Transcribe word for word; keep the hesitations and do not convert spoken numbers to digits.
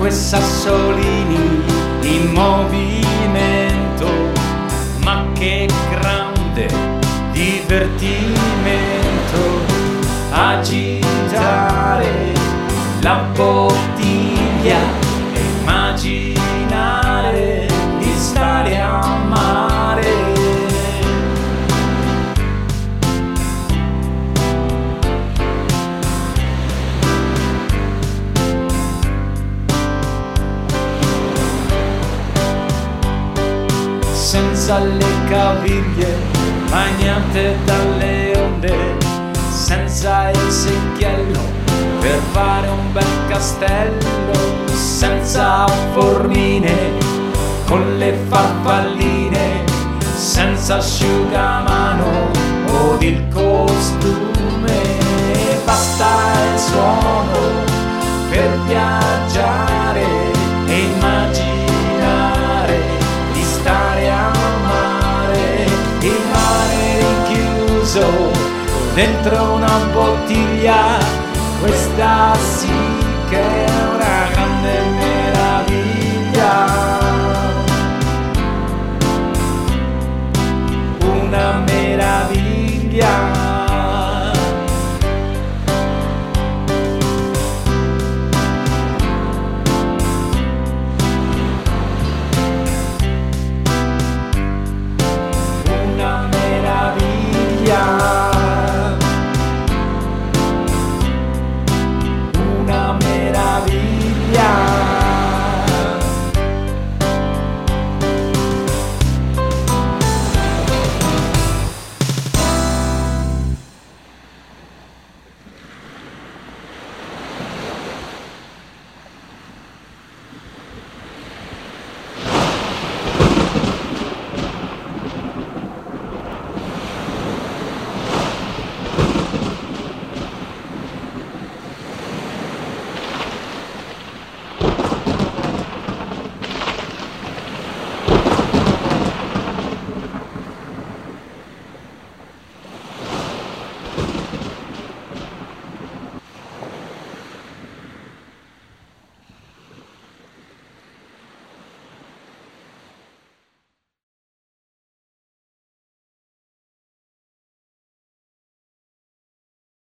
acque e sassolini in movimento, ma che grande divertimento agitare la bottiglia e immaginare di stare a mare. Senza le caviglie bagnate dalle onde, senza il secchiello per fare un bel castello, senza formine con le farfalline, senza asciugamano o il costume. Basta il suono per viaggiare e immaginare di stare a mare, il mare rinchiuso dentro una bottiglia